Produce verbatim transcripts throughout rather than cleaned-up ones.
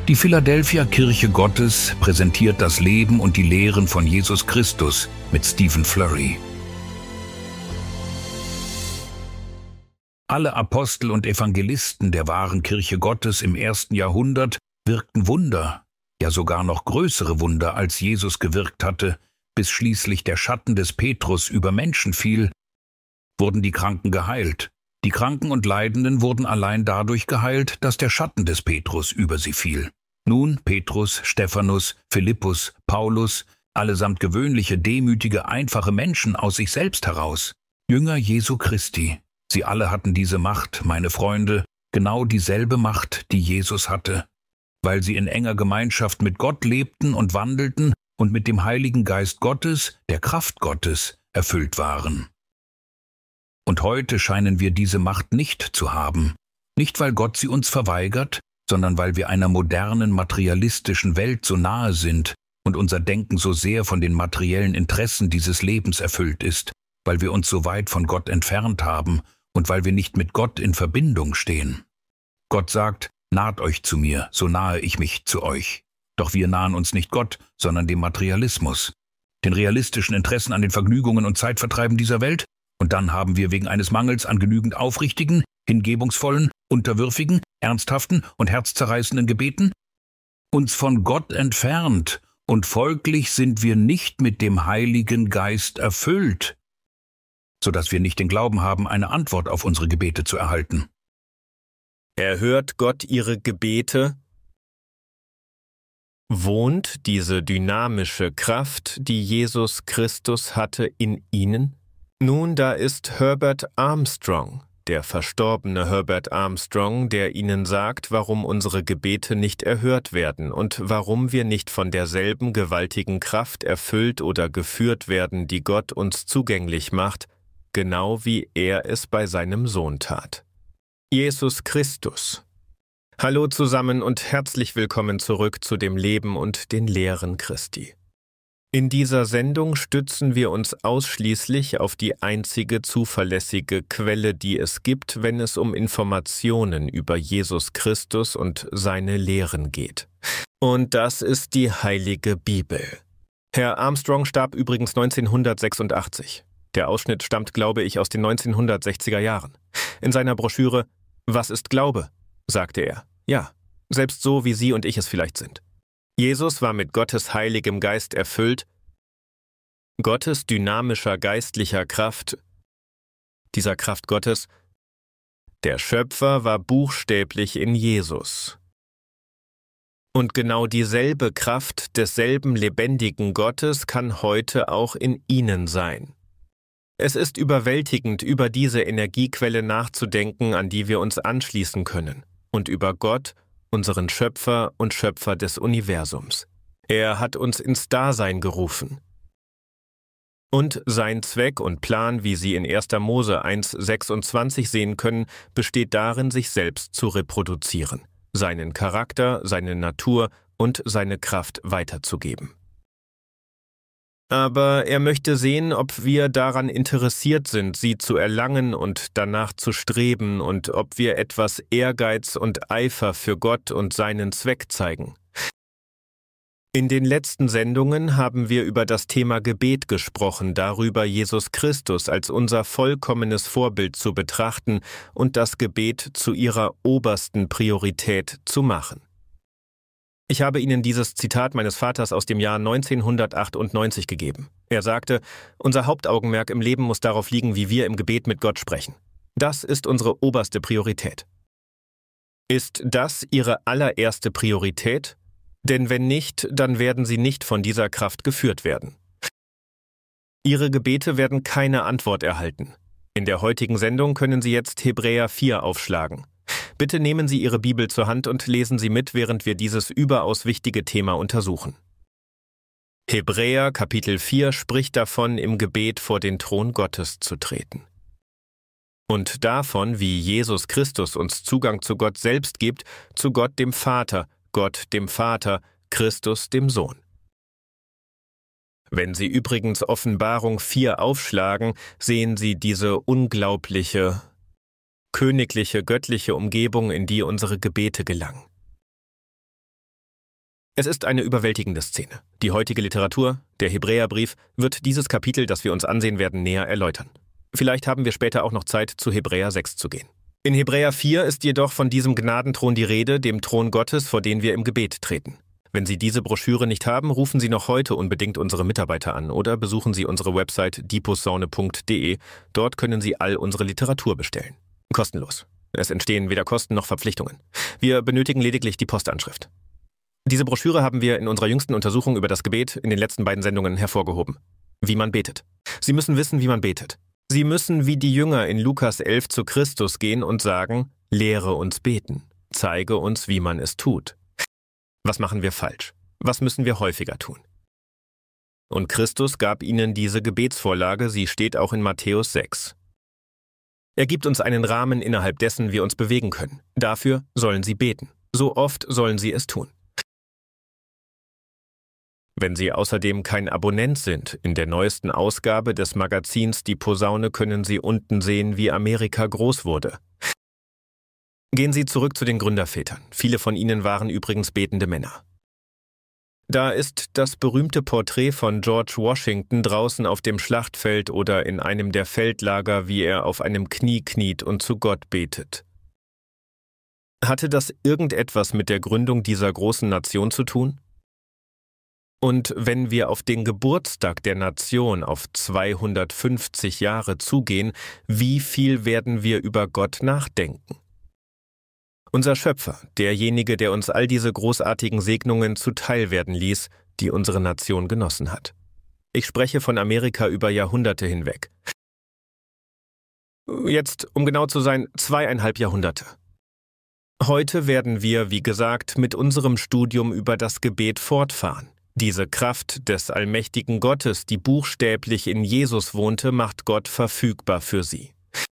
Die Philadelphia Kirche Gottes präsentiert das Leben und die Lehren von Jesus Christus mit Stephen Flurry. Alle Apostel und Evangelisten der wahren Kirche Gottes im ersten Jahrhundert wirkten Wunder, ja sogar noch größere Wunder, als Jesus gewirkt hatte, bis schließlich der Schatten des Petrus über Menschen fiel, wurden die Kranken geheilt. Die Kranken und Leidenden wurden allein dadurch geheilt, dass der Schatten des Petrus über sie fiel. Nun Petrus, Stephanus, Philippus, Paulus, allesamt gewöhnliche, demütige, einfache Menschen aus sich selbst heraus, Jünger Jesu Christi. Sie alle hatten diese Macht, meine Freunde, genau dieselbe Macht, die Jesus hatte, weil sie in enger Gemeinschaft mit Gott lebten und wandelten und mit dem Heiligen Geist Gottes, der Kraft Gottes, erfüllt waren. Und heute scheinen wir diese Macht nicht zu haben, nicht weil Gott sie uns verweigert, sondern weil wir einer modernen, materialistischen Welt so nahe sind und unser Denken so sehr von den materiellen Interessen dieses Lebens erfüllt ist, weil wir uns so weit von Gott entfernt haben und weil wir nicht mit Gott in Verbindung stehen. Gott sagt, naht euch zu mir, so nahe ich mich zu euch. Doch wir nahen uns nicht Gott, sondern dem Materialismus, den realistischen Interessen an den Vergnügungen und Zeitvertreiben dieser Welt, und dann haben wir wegen eines Mangels an genügend aufrichtigen, hingebungsvollen, unterwürfigen, ernsthaften und herzzerreißenden Gebeten uns von Gott entfernt, und folglich sind wir nicht mit dem Heiligen Geist erfüllt, sodass wir nicht den Glauben haben, eine Antwort auf unsere Gebete zu erhalten. Erhört Gott Ihre Gebete? Wohnt diese dynamische Kraft, die Jesus Christus hatte, in Ihnen? Nun, da ist Herbert Armstrong, der verstorbene Herbert Armstrong, der Ihnen sagt, warum unsere Gebete nicht erhört werden und warum wir nicht von derselben gewaltigen Kraft erfüllt oder geführt werden, die Gott uns zugänglich macht, genau wie er es bei seinem Sohn tat. Jesus Christus. Hallo zusammen und herzlich willkommen zurück zu dem Leben und den Lehren Christi. In dieser Sendung stützen wir uns ausschließlich auf die einzige zuverlässige Quelle, die es gibt, wenn es um Informationen über Jesus Christus und seine Lehren geht. Und das ist die Heilige Bibel. Herr Armstrong starb übrigens neunzehnhundertsechsundachtzig. Der Ausschnitt stammt, glaube ich, aus den neunzehnhundertsechziger Jahren. In seiner Broschüre »Was ist Glaube?« sagte er, ja, selbst so, wie Sie und ich es vielleicht sind. Jesus war mit Gottes heiligem Geist erfüllt, Gottes dynamischer geistlicher Kraft, dieser Kraft Gottes. Der Schöpfer war buchstäblich in Jesus. Und genau dieselbe Kraft desselben lebendigen Gottes kann heute auch in Ihnen sein. Es ist überwältigend, über diese Energiequelle nachzudenken, an die wir uns anschließen können, und über Gott, unseren Schöpfer und Schöpfer des Universums. Er hat uns ins Dasein gerufen. Und sein Zweck und Plan, wie Sie in erster Mose eins sechsundzwanzig sehen können, besteht darin, sich selbst zu reproduzieren, seinen Charakter, seine Natur und seine Kraft weiterzugeben. Aber er möchte sehen, ob wir daran interessiert sind, sie zu erlangen und danach zu streben und ob wir etwas Ehrgeiz und Eifer für Gott und seinen Zweck zeigen. In den letzten Sendungen haben wir über das Thema Gebet gesprochen, darüber Jesus Christus als unser vollkommenes Vorbild zu betrachten und das Gebet zu ihrer obersten Priorität zu machen. Ich habe Ihnen dieses Zitat meines Vaters aus dem Jahr neunzehnhundertachtundneunzig gegeben. Er sagte, unser Hauptaugenmerk im Leben muss darauf liegen, wie wir im Gebet mit Gott sprechen. Das ist unsere oberste Priorität. Ist das Ihre allererste Priorität? Denn wenn nicht, dann werden Sie nicht von dieser Kraft geführt werden. Ihre Gebete werden keine Antwort erhalten. In der heutigen Sendung können Sie jetzt Hebräer vier aufschlagen. Bitte nehmen Sie Ihre Bibel zur Hand und lesen Sie mit, während wir dieses überaus wichtige Thema untersuchen. Hebräer Kapitel vier spricht davon, im Gebet vor den Thron Gottes zu treten. Und davon, wie Jesus Christus uns Zugang zu Gott selbst gibt, zu Gott dem Vater, Gott dem Vater, Christus dem Sohn. Wenn Sie übrigens Offenbarung vier aufschlagen, sehen Sie diese unglaubliche, königliche, göttliche Umgebung, in die unsere Gebete gelangen. Es ist eine überwältigende Szene. Die heutige Literatur, der Hebräerbrief, wird dieses Kapitel, das wir uns ansehen werden, näher erläutern. Vielleicht haben wir später auch noch Zeit, zu Hebräer sechs zu gehen. In Hebräer vier ist jedoch von diesem Gnadenthron die Rede, dem Thron Gottes, vor den wir im Gebet treten. Wenn Sie diese Broschüre nicht haben, rufen Sie noch heute unbedingt unsere Mitarbeiter an oder besuchen Sie unsere Website die posaune punkt de. Dort können Sie all unsere Literatur bestellen. Kostenlos. Es entstehen weder Kosten noch Verpflichtungen. Wir benötigen lediglich die Postanschrift. Diese Broschüre haben wir in unserer jüngsten Untersuchung über das Gebet in den letzten beiden Sendungen hervorgehoben. Wie man betet. Sie müssen wissen, wie man betet. Sie müssen wie die Jünger in Lukas elf zu Christus gehen und sagen, lehre uns beten. Zeige uns, wie man es tut. Was machen wir falsch? Was müssen wir häufiger tun? Und Christus gab ihnen diese Gebetsvorlage, sie steht auch in Matthäus sechs. Er gibt uns einen Rahmen, innerhalb dessen wir uns bewegen können. Dafür sollen sie beten. So oft sollen sie es tun. Wenn Sie außerdem kein Abonnent sind, in der neuesten Ausgabe des Magazins Die Posaune können Sie unten sehen, wie Amerika groß wurde. Gehen Sie zurück zu den Gründervätern. Viele von ihnen waren übrigens betende Männer. Da ist das berühmte Porträt von George Washington draußen auf dem Schlachtfeld oder in einem der Feldlager, wie er auf einem Knie kniet und zu Gott betet. Hatte das irgendetwas mit der Gründung dieser großen Nation zu tun? Und wenn wir auf den Geburtstag der Nation auf zweihundertfünfzig Jahre zugehen, wie viel werden wir über Gott nachdenken? Unser Schöpfer, derjenige, der uns all diese großartigen Segnungen zuteil werden ließ, die unsere Nation genossen hat. Ich spreche von Amerika über Jahrhunderte hinweg. Jetzt, um genau zu sein, zweieinhalb Jahrhunderte. Heute werden wir, wie gesagt, mit unserem Studium über das Gebet fortfahren. Diese Kraft des allmächtigen Gottes, die buchstäblich in Jesus wohnte, macht Gott verfügbar für sie.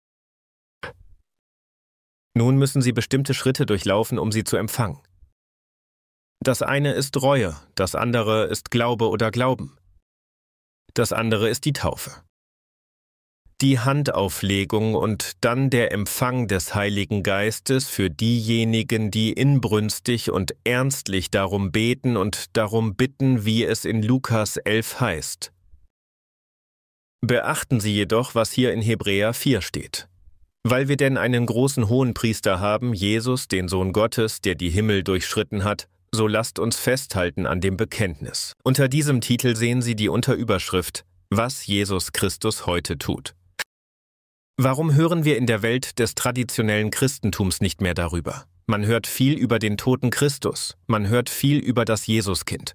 Nun müssen Sie bestimmte Schritte durchlaufen, um sie zu empfangen. Das eine ist Reue, das andere ist Glaube oder Glauben. Das andere ist die Taufe. Die Handauflegung und dann der Empfang des Heiligen Geistes für diejenigen, die inbrünstig und ernstlich darum beten und darum bitten, wie es in Lukas elf heißt. Beachten Sie jedoch, was hier in Hebräer vier steht. Weil wir denn einen großen Hohenpriester haben, Jesus, den Sohn Gottes, der die Himmel durchschritten hat, so lasst uns festhalten an dem Bekenntnis. Unter diesem Titel sehen Sie die Unterüberschrift, was Jesus Christus heute tut. Warum hören wir in der Welt des traditionellen Christentums nicht mehr darüber? Man hört viel über den toten Christus, man hört viel über das Jesuskind.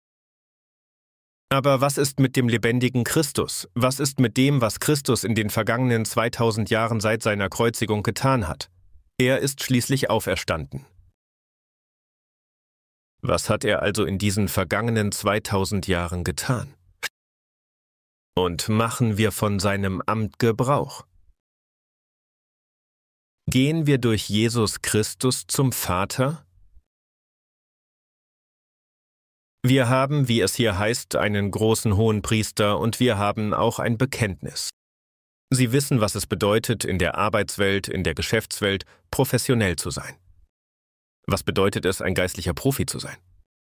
Aber was ist mit dem lebendigen Christus? Was ist mit dem, was Christus in den vergangenen zweitausend Jahren seit seiner Kreuzigung getan hat? Er ist schließlich auferstanden. Was hat er also in diesen vergangenen zweitausend Jahren getan? Und machen wir von seinem Amt Gebrauch? Gehen wir durch Jesus Christus zum Vater? Wir haben, wie es hier heißt, einen großen Hohenpriester und wir haben auch ein Bekenntnis. Sie wissen, was es bedeutet, in der Arbeitswelt, in der Geschäftswelt professionell zu sein. Was bedeutet es, ein geistlicher Profi zu sein?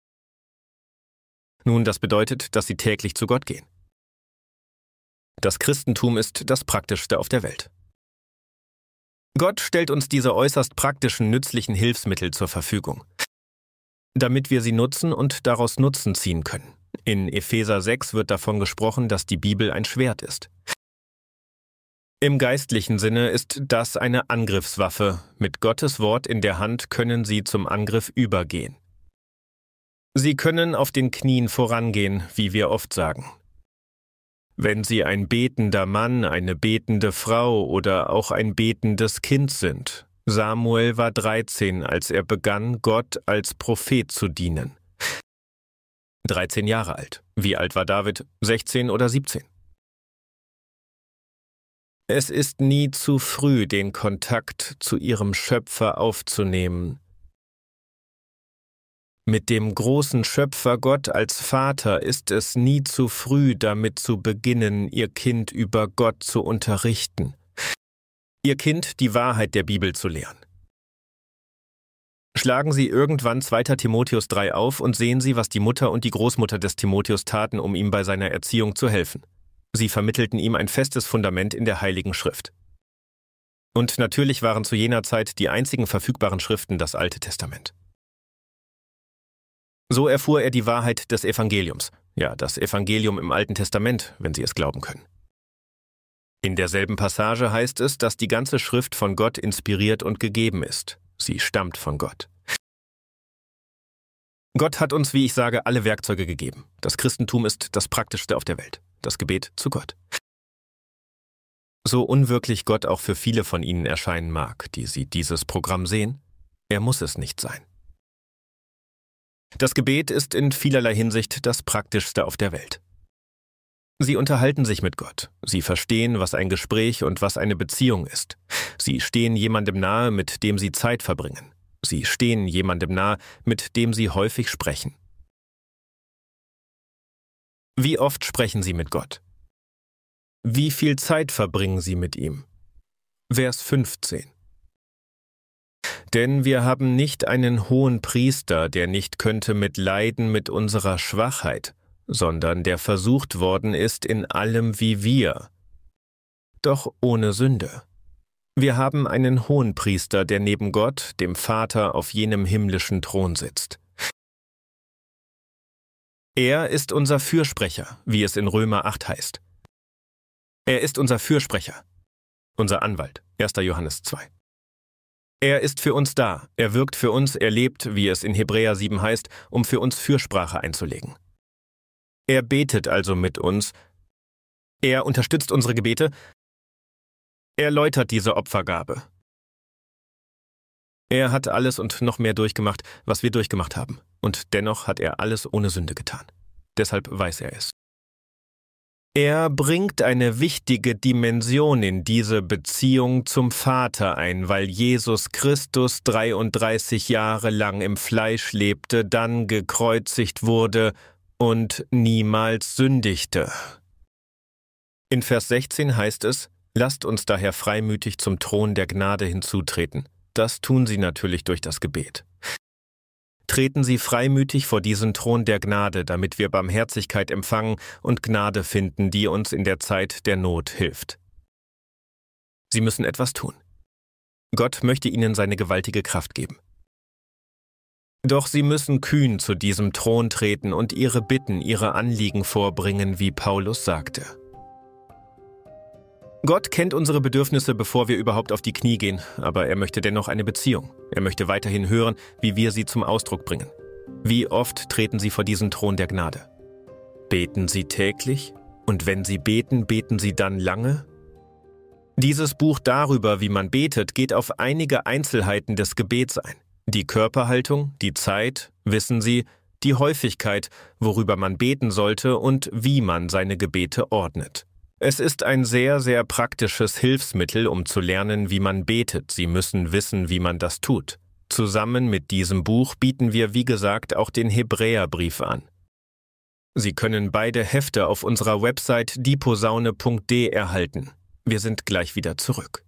Nun, das bedeutet, dass Sie täglich zu Gott gehen. Das Christentum ist das Praktischste auf der Welt. Gott stellt uns diese äußerst praktischen, nützlichen Hilfsmittel zur Verfügung, damit wir sie nutzen und daraus Nutzen ziehen können. In Epheser sechs wird davon gesprochen, dass die Bibel ein Schwert ist. Im geistlichen Sinne ist das eine Angriffswaffe. Mit Gottes Wort in der Hand können Sie zum Angriff übergehen. Sie können auf den Knien vorangehen, wie wir oft sagen. Wenn Sie ein betender Mann, eine betende Frau oder auch ein betendes Kind sind. Samuel war dreizehn, als er begann, Gott als Prophet zu dienen. dreizehn Jahre alt. Wie alt war David? sechzehn oder siebzehn? Es ist nie zu früh, den Kontakt zu Ihrem Schöpfer aufzunehmen. Mit dem großen Schöpfer Gott als Vater ist es nie zu früh, damit zu beginnen, Ihr Kind über Gott zu unterrichten. Ihr Kind die Wahrheit der Bibel zu lehren. Schlagen Sie irgendwann zweiter Timotheus drei auf und sehen Sie, was die Mutter und die Großmutter des Timotheus taten, um ihm bei seiner Erziehung zu helfen. Sie vermittelten ihm ein festes Fundament in der Heiligen Schrift. Und natürlich waren zu jener Zeit die einzigen verfügbaren Schriften das Alte Testament. So erfuhr er die Wahrheit des Evangeliums, ja, das Evangelium im Alten Testament, wenn Sie es glauben können. In derselben Passage heißt es, dass die ganze Schrift von Gott inspiriert und gegeben ist. Sie stammt von Gott. Gott hat uns, wie ich sage, alle Werkzeuge gegeben. Das Christentum ist das Praktischste auf der Welt. Das Gebet zu Gott. So unwirklich Gott auch für viele von Ihnen erscheinen mag, die Sie dieses Programm sehen, er muss es nicht sein. Das Gebet ist in vielerlei Hinsicht das Praktischste auf der Welt. Sie unterhalten sich mit Gott. Sie verstehen, was ein Gespräch und was eine Beziehung ist. Sie stehen jemandem nahe, mit dem Sie Zeit verbringen. Sie stehen jemandem nahe, mit dem Sie häufig sprechen. Wie oft sprechen Sie mit Gott? Wie viel Zeit verbringen Sie mit ihm? Vers fünfzehn. Denn wir haben nicht einen hohen Priester, der nicht könnte mitleiden mit unserer Schwachheit, sondern der versucht worden ist in allem wie wir, doch ohne Sünde. Wir haben einen Hohenpriester, der neben Gott, dem Vater, auf jenem himmlischen Thron sitzt. Er ist unser Fürsprecher, wie es in Römer acht heißt. Er ist unser Fürsprecher, unser Anwalt, erster Johannes zwei. Er ist für uns da, er wirkt für uns, er lebt, wie es in Hebräer sieben heißt, um für uns Fürsprache einzulegen. Er betet also mit uns, er unterstützt unsere Gebete, er läutert diese Opfergabe. Er hat alles und noch mehr durchgemacht, was wir durchgemacht haben, und dennoch hat er alles ohne Sünde getan. Deshalb weiß er es. Er bringt eine wichtige Dimension in diese Beziehung zum Vater ein, weil Jesus Christus dreiunddreißig Jahre lang im Fleisch lebte, dann gekreuzigt wurde und niemals sündigte. In Vers sechzehn heißt es, lasst uns daher freimütig zum Thron der Gnade hinzutreten. Das tun Sie natürlich durch das Gebet. Treten Sie freimütig vor diesen Thron der Gnade, damit wir Barmherzigkeit empfangen und Gnade finden, die uns in der Zeit der Not hilft. Sie müssen etwas tun. Gott möchte Ihnen seine gewaltige Kraft geben. Doch Sie müssen kühn zu diesem Thron treten und Ihre Bitten, Ihre Anliegen vorbringen, wie Paulus sagte. Gott kennt unsere Bedürfnisse, bevor wir überhaupt auf die Knie gehen, aber er möchte dennoch eine Beziehung. Er möchte weiterhin hören, wie wir sie zum Ausdruck bringen. Wie oft treten Sie vor diesen Thron der Gnade? Beten Sie täglich? Und wenn Sie beten, beten Sie dann lange? Dieses Buch darüber, wie man betet, geht auf einige Einzelheiten des Gebets ein. Die Körperhaltung, die Zeit, wissen Sie, die Häufigkeit, worüber man beten sollte und wie man seine Gebete ordnet. Es ist ein sehr, sehr praktisches Hilfsmittel, um zu lernen, wie man betet. Sie müssen wissen, wie man das tut. Zusammen mit diesem Buch bieten wir, wie gesagt, auch den Hebräerbrief an. Sie können beide Hefte auf unserer Website dieposaune punkt de erhalten. Wir sind gleich wieder zurück.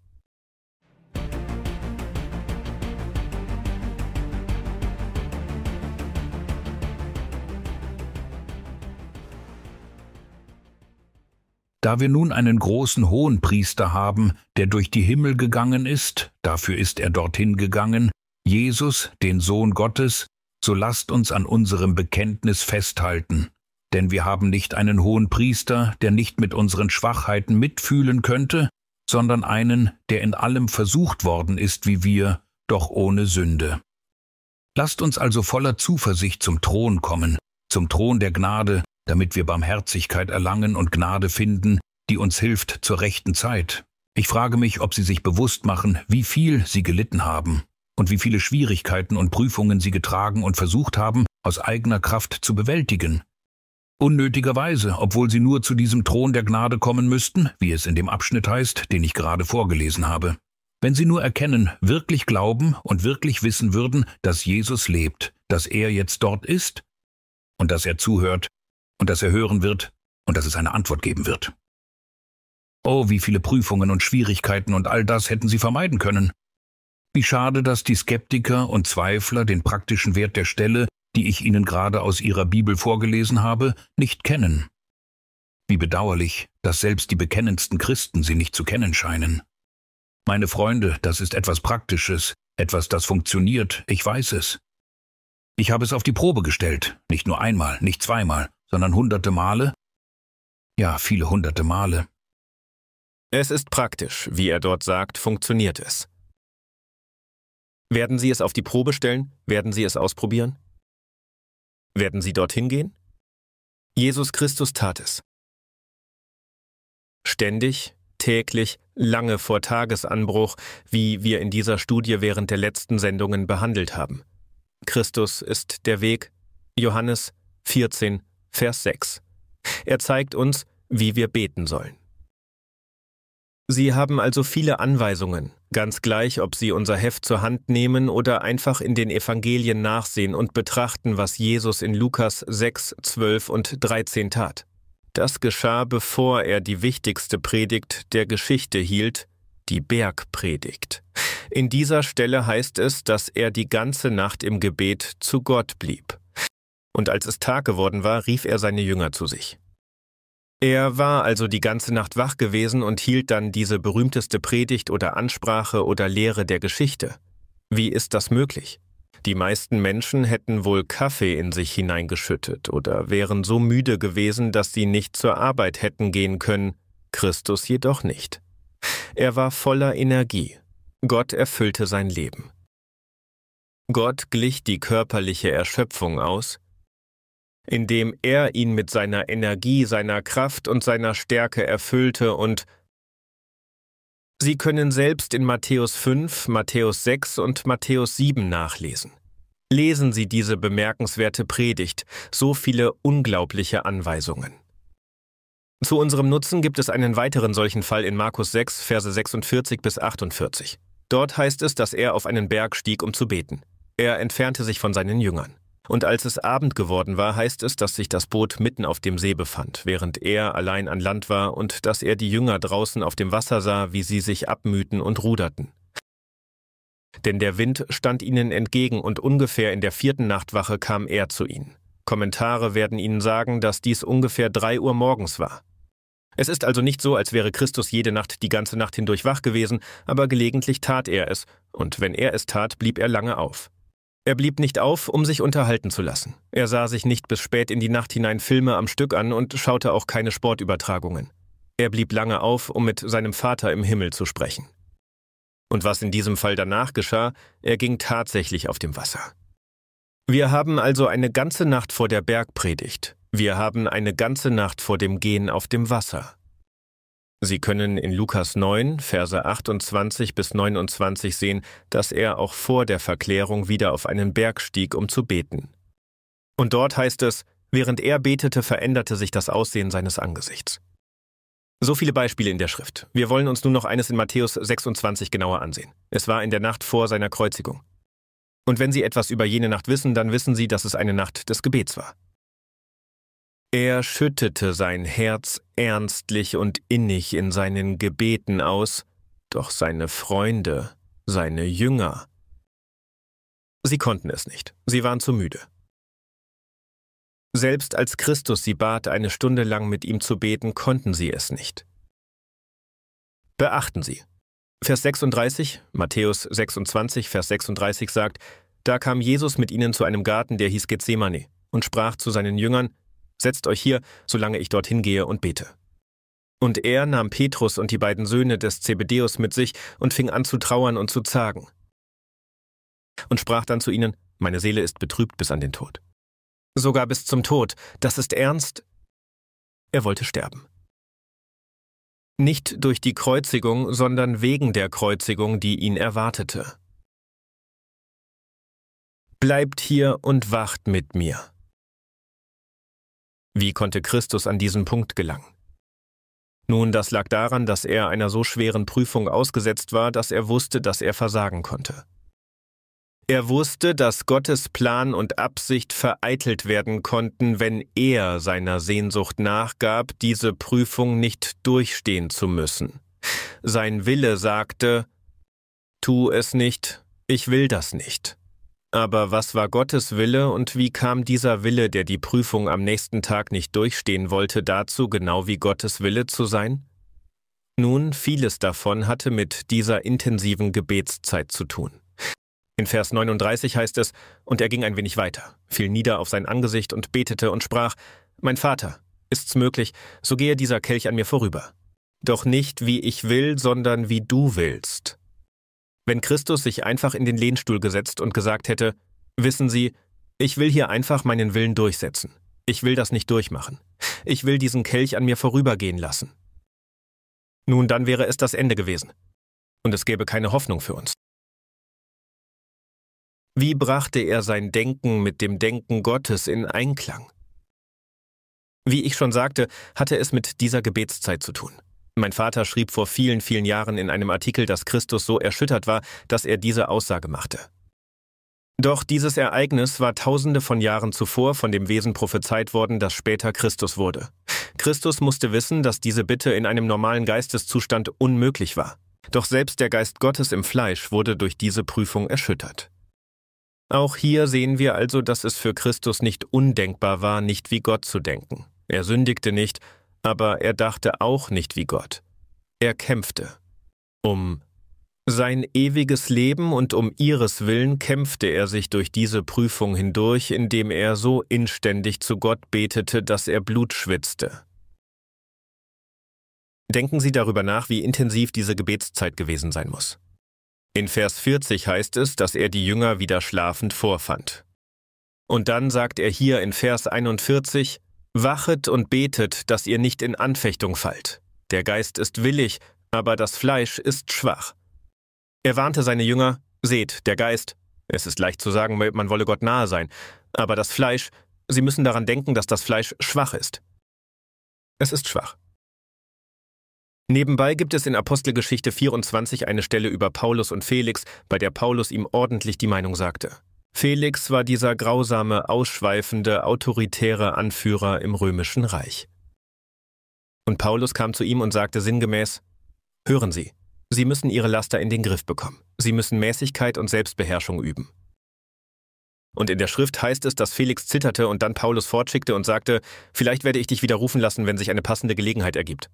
Da wir nun einen großen Hohenpriester haben, der durch die Himmel gegangen ist, dafür ist er dorthin gegangen, Jesus, den Sohn Gottes, so lasst uns an unserem Bekenntnis festhalten. Denn wir haben nicht einen Hohenpriester, der nicht mit unseren Schwachheiten mitfühlen könnte, sondern einen, der in allem versucht worden ist wie wir, doch ohne Sünde. Lasst uns also voller Zuversicht zum Thron kommen, zum Thron der Gnade, damit wir Barmherzigkeit erlangen und Gnade finden, die uns hilft zur rechten Zeit. Ich frage mich, ob Sie sich bewusst machen, wie viel Sie gelitten haben und wie viele Schwierigkeiten und Prüfungen Sie getragen und versucht haben, aus eigener Kraft zu bewältigen. Unnötigerweise, obwohl Sie nur zu diesem Thron der Gnade kommen müssten, wie es in dem Abschnitt heißt, den ich gerade vorgelesen habe. Wenn Sie nur erkennen, wirklich glauben und wirklich wissen würden, dass Jesus lebt, dass er jetzt dort ist und dass er zuhört, und dass er hören wird und dass es eine Antwort geben wird. Oh, wie viele Prüfungen und Schwierigkeiten und all das hätten Sie vermeiden können. Wie schade, dass die Skeptiker und Zweifler den praktischen Wert der Stelle, die ich Ihnen gerade aus Ihrer Bibel vorgelesen habe, nicht kennen. Wie bedauerlich, dass selbst die bekennendsten Christen sie nicht zu kennen scheinen. Meine Freunde, das ist etwas Praktisches, etwas, das funktioniert, ich weiß es. Ich habe es auf die Probe gestellt, nicht nur einmal, nicht zweimal, sondern hunderte Male. Ja, viele hunderte Male. Es ist praktisch, wie er dort sagt, funktioniert es. Werden Sie es auf die Probe stellen? Werden Sie es ausprobieren? Werden Sie dorthin gehen? Jesus Christus tat es. Ständig, täglich, lange vor Tagesanbruch, wie wir in dieser Studie während der letzten Sendungen behandelt haben. Christus ist der Weg. Johannes vierzehn, Vers sechs. Er zeigt uns, wie wir beten sollen. Sie haben also viele Anweisungen, ganz gleich, ob Sie unser Heft zur Hand nehmen oder einfach in den Evangelien nachsehen und betrachten, was Jesus in Lukas sechs, zwölf und dreizehn tat. Das geschah, bevor er die wichtigste Predigt der Geschichte hielt, die Bergpredigt. In dieser Stelle heißt es, dass er die ganze Nacht im Gebet zu Gott blieb. Und als es Tag geworden war, rief er seine Jünger zu sich. Er war also die ganze Nacht wach gewesen und hielt dann diese berühmteste Predigt oder Ansprache oder Lehre der Geschichte. Wie ist das möglich? Die meisten Menschen hätten wohl Kaffee in sich hineingeschüttet oder wären so müde gewesen, dass sie nicht zur Arbeit hätten gehen können, Christus jedoch nicht. Er war voller Energie. Gott erfüllte sein Leben. Gott glich die körperliche Erschöpfung aus, indem er ihn mit seiner Energie, seiner Kraft und seiner Stärke erfüllte und Sie können selbst in Matthäus fünf, Matthäus sechs und Matthäus sieben nachlesen. Lesen Sie diese bemerkenswerte Predigt, so viele unglaubliche Anweisungen. Zu unserem Nutzen gibt es einen weiteren solchen Fall in Markus sechs, Verse sechsundvierzig bis achtundvierzig. Dort heißt es, dass er auf einen Berg stieg, um zu beten. Er entfernte sich von seinen Jüngern. Und als es Abend geworden war, heißt es, dass sich das Boot mitten auf dem See befand, während er allein an Land war und dass er die Jünger draußen auf dem Wasser sah, wie sie sich abmühten und ruderten. Denn der Wind stand ihnen entgegen und ungefähr in der vierten Nachtwache kam er zu ihnen. Kommentare werden Ihnen sagen, dass dies ungefähr drei Uhr morgens war. Es ist also nicht so, als wäre Christus jede Nacht die ganze Nacht hindurch wach gewesen, aber gelegentlich tat er es, und wenn er es tat, blieb er lange auf. Er blieb nicht auf, um sich unterhalten zu lassen. Er sah sich nicht bis spät in die Nacht hinein Filme am Stück an und schaute auch keine Sportübertragungen. Er blieb lange auf, um mit seinem Vater im Himmel zu sprechen. Und was in diesem Fall danach geschah, er ging tatsächlich auf dem Wasser. Wir haben also eine ganze Nacht vor der Bergpredigt. Wir haben eine ganze Nacht vor dem Gehen auf dem Wasser. Sie können in Lukas neun, Verse achtundzwanzig bis neunundzwanzig sehen, dass er auch vor der Verklärung wieder auf einen Berg stieg, um zu beten. Und dort heißt es, während er betete, veränderte sich das Aussehen seines Angesichts. So viele Beispiele in der Schrift. Wir wollen uns nun noch eines in Matthäus sechsundzwanzig genauer ansehen. Es war in der Nacht vor seiner Kreuzigung. Und wenn Sie etwas über jene Nacht wissen, dann wissen Sie, dass es eine Nacht des Gebets war. Er schüttete sein Herz ernstlich und innig in seinen Gebeten aus, doch seine Freunde, seine Jünger, sie konnten es nicht, sie waren zu müde. Selbst als Christus sie bat, eine Stunde lang mit ihm zu beten, konnten sie es nicht. Beachten Sie, Vers sechsunddreißig, Matthäus sechsundzwanzig, Vers sechsunddreißig sagt, da kam Jesus mit ihnen zu einem Garten, der hieß Gethsemane, und sprach zu seinen Jüngern, setzt euch hier, solange ich dorthin gehe und bete. Und er nahm Petrus und die beiden Söhne des Zebedäus mit sich und fing an zu trauern und zu zagen. Und sprach dann zu ihnen, meine Seele ist betrübt bis an den Tod. Sogar bis zum Tod, das ist ernst. Er wollte sterben. Nicht durch die Kreuzigung, sondern wegen der Kreuzigung, die ihn erwartete. Bleibt hier und wacht mit mir. Wie konnte Christus an diesen Punkt gelangen? Nun, das lag daran, dass er einer so schweren Prüfung ausgesetzt war, dass er wusste, dass er versagen konnte. Er wusste, dass Gottes Plan und Absicht vereitelt werden konnten, wenn er seiner Sehnsucht nachgab, diese Prüfung nicht durchstehen zu müssen. Sein Wille sagte, tu es nicht, ich will das nicht. Aber was war Gottes Wille und wie kam dieser Wille, der die Prüfung am nächsten Tag nicht durchstehen wollte, dazu, genau wie Gottes Wille zu sein? Nun, vieles davon hatte mit dieser intensiven Gebetszeit zu tun. In Vers neununddreißig heißt es, und er ging ein wenig weiter, fiel nieder auf sein Angesicht und betete und sprach, »Mein Vater, ist's möglich, so gehe dieser Kelch an mir vorüber. Doch nicht wie ich will, sondern wie du willst.« Wenn Christus sich einfach in den Lehnstuhl gesetzt und gesagt hätte, »Wissen Sie, ich will hier einfach meinen Willen durchsetzen. Ich will das nicht durchmachen. Ich will diesen Kelch an mir vorübergehen lassen.« Nun, dann wäre es das Ende gewesen. Und es gäbe keine Hoffnung für uns. Wie brachte er sein Denken mit dem Denken Gottes in Einklang? Wie ich schon sagte, hatte es mit dieser Gebetszeit zu tun. Mein Vater schrieb vor vielen, vielen Jahren in einem Artikel, dass Christus so erschüttert war, dass er diese Aussage machte. Doch dieses Ereignis war tausende von Jahren zuvor von dem Wesen prophezeit worden, das später Christus wurde. Christus musste wissen, dass diese Bitte in einem normalen Geisteszustand unmöglich war. Doch selbst der Geist Gottes im Fleisch wurde durch diese Prüfung erschüttert. Auch hier sehen wir also, dass es für Christus nicht undenkbar war, nicht wie Gott zu denken. Er sündigte nicht, aber er dachte auch nicht wie Gott. Er kämpfte. Um sein ewiges Leben und um ihres Willen kämpfte er sich durch diese Prüfung hindurch, indem er so inständig zu Gott betete, dass er Blut schwitzte. Denken Sie darüber nach, wie intensiv diese Gebetszeit gewesen sein muss. In Vers vierzig heißt es, dass er die Jünger wieder schlafend vorfand. Und dann sagt er hier in Vers einundvierzig, »Wachet und betet, dass ihr nicht in Anfechtung fallt. Der Geist ist willig, aber das Fleisch ist schwach.« Er warnte seine Jünger, »Seht, der Geist, es ist leicht zu sagen, man wolle Gott nahe sein, aber das Fleisch, Sie müssen daran denken, dass das Fleisch schwach ist.« Es ist schwach. Nebenbei gibt es in Apostelgeschichte vierundzwanzig eine Stelle über Paulus und Felix, bei der Paulus ihm ordentlich die Meinung sagte. Felix war dieser grausame, ausschweifende, autoritäre Anführer im römischen Reich. Und Paulus kam zu ihm und sagte sinngemäß, »Hören Sie, Sie müssen Ihre Laster in den Griff bekommen. Sie müssen Mäßigkeit und Selbstbeherrschung üben.« Und in der Schrift heißt es, dass Felix zitterte und dann Paulus fortschickte und sagte, »Vielleicht werde ich dich wieder rufen lassen, wenn sich eine passende Gelegenheit ergibt.«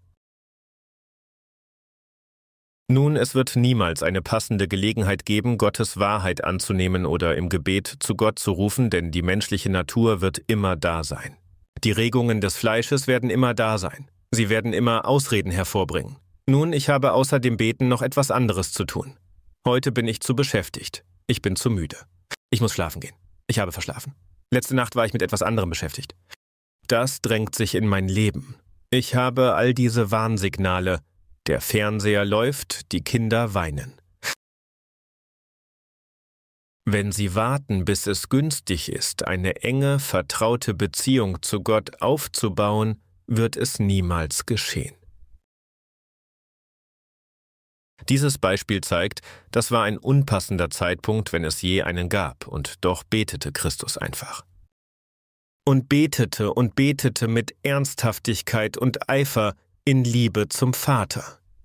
Nun, es wird niemals eine passende Gelegenheit geben, Gottes Wahrheit anzunehmen oder im Gebet zu Gott zu rufen, denn die menschliche Natur wird immer da sein. Die Regungen des Fleisches werden immer da sein. Sie werden immer Ausreden hervorbringen. Nun, ich habe außer dem Beten noch etwas anderes zu tun. Heute bin ich zu beschäftigt. Ich bin zu müde. Ich muss schlafen gehen. Ich habe verschlafen. Letzte Nacht war ich mit etwas anderem beschäftigt. Das drängt sich in mein Leben. Ich habe all diese Warnsignale. Der Fernseher läuft, die Kinder weinen. Wenn Sie warten, bis es günstig ist, eine enge, vertraute Beziehung zu Gott aufzubauen, wird es niemals geschehen. Dieses Beispiel zeigt, das war ein unpassender Zeitpunkt, wenn es je einen gab, und doch betete Christus einfach. Und betete und betete mit Ernsthaftigkeit und Eifer in Liebe zum Vater.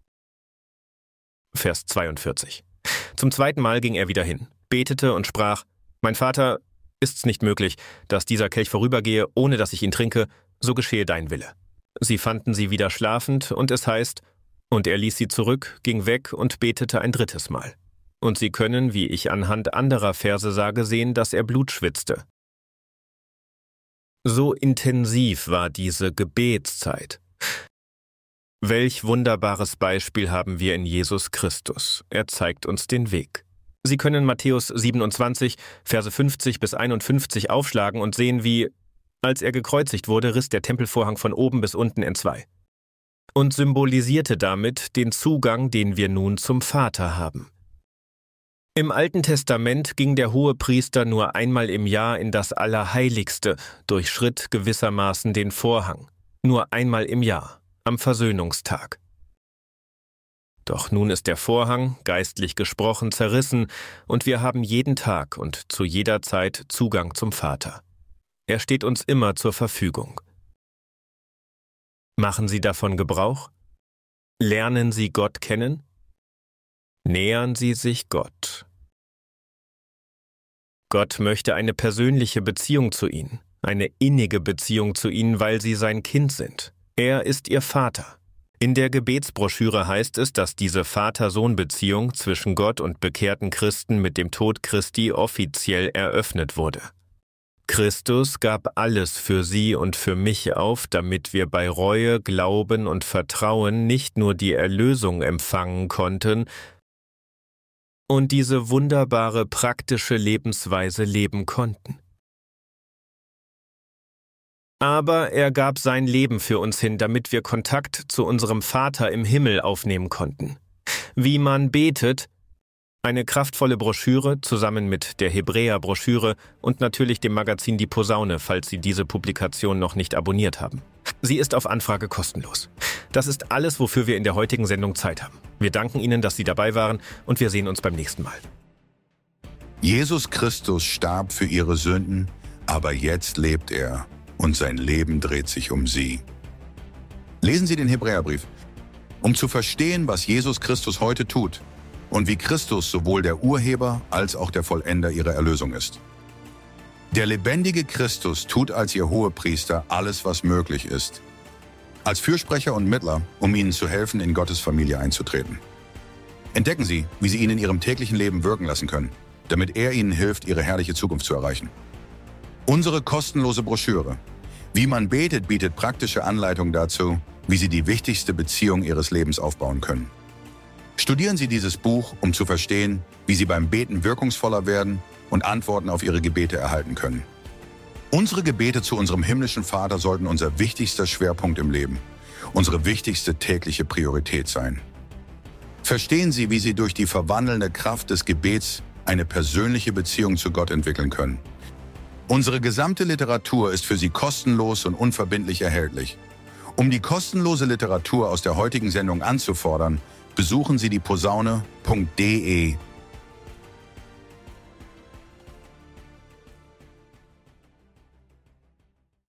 Vers zweiundvierzig. Zum zweiten Mal ging er wieder hin, betete und sprach, »Mein Vater, ist's nicht möglich, dass dieser Kelch vorübergehe, ohne dass ich ihn trinke, so geschehe dein Wille.« Sie fanden sie wieder schlafend, und es heißt, und er ließ sie zurück, ging weg und betete ein drittes Mal. Und Sie können, wie ich anhand anderer Verse sage, sehen, dass er Blut schwitzte. So intensiv war diese Gebetszeit. Welch wunderbares Beispiel haben wir in Jesus Christus. Er zeigt uns den Weg. Sie können Matthäus siebenundzwanzig, Verse fünfzig bis einundfünfzig aufschlagen und sehen, wie, als er gekreuzigt wurde, riss der Tempelvorhang von oben bis unten entzwei. Und symbolisierte damit den Zugang, den wir nun zum Vater haben. Im Alten Testament ging der Hohepriester nur einmal im Jahr in das Allerheiligste, durchschritt gewissermaßen den Vorhang. Nur einmal im Jahr. Am Versöhnungstag. Doch nun ist der Vorhang, geistlich gesprochen, zerrissen und wir haben jeden Tag und zu jeder Zeit Zugang zum Vater. Er steht uns immer zur Verfügung. Machen Sie davon Gebrauch? Lernen Sie Gott kennen? Nähern Sie sich Gott. Gott möchte eine persönliche Beziehung zu Ihnen, eine innige Beziehung zu Ihnen, weil Sie sein Kind sind. Er ist Ihr Vater. In der Gebetsbroschüre heißt es, dass diese Vater-Sohn-Beziehung zwischen Gott und bekehrten Christen mit dem Tod Christi offiziell eröffnet wurde. Christus gab alles für Sie und für mich auf, damit wir bei Reue, Glauben und Vertrauen nicht nur die Erlösung empfangen konnten und diese wunderbare praktische Lebensweise leben konnten. Aber er gab sein Leben für uns hin, damit wir Kontakt zu unserem Vater im Himmel aufnehmen konnten. Wie man betet, eine kraftvolle Broschüre zusammen mit der Hebräer-Broschüre und natürlich dem Magazin Die Posaune, falls Sie diese Publikation noch nicht abonniert haben. Sie ist auf Anfrage kostenlos. Das ist alles, wofür wir in der heutigen Sendung Zeit haben. Wir danken Ihnen, dass Sie dabei waren und wir sehen uns beim nächsten Mal. Jesus Christus starb für Ihre Sünden, aber jetzt lebt er. Und sein Leben dreht sich um Sie. Lesen Sie den Hebräerbrief, um zu verstehen, was Jesus Christus heute tut und wie Christus sowohl der Urheber als auch der Vollender Ihrer Erlösung ist. Der lebendige Christus tut als Ihr Hohepriester alles, was möglich ist, als Fürsprecher und Mittler, um Ihnen zu helfen, in Gottes Familie einzutreten. Entdecken Sie, wie Sie ihn in Ihrem täglichen Leben wirken lassen können, damit er Ihnen hilft, Ihre herrliche Zukunft zu erreichen. Unsere kostenlose Broschüre Wie man betet bietet praktische Anleitungen dazu, wie Sie die wichtigste Beziehung Ihres Lebens aufbauen können. Studieren Sie dieses Buch, um zu verstehen, wie Sie beim Beten wirkungsvoller werden und Antworten auf Ihre Gebete erhalten können. Unsere Gebete zu unserem himmlischen Vater sollten unser wichtigster Schwerpunkt im Leben, unsere wichtigste tägliche Priorität sein. Verstehen Sie, wie Sie durch die verwandelnde Kraft des Gebets eine persönliche Beziehung zu Gott entwickeln können. Unsere gesamte Literatur ist für Sie kostenlos und unverbindlich erhältlich. Um die kostenlose Literatur aus der heutigen Sendung anzufordern, besuchen Sie die posaune punkt de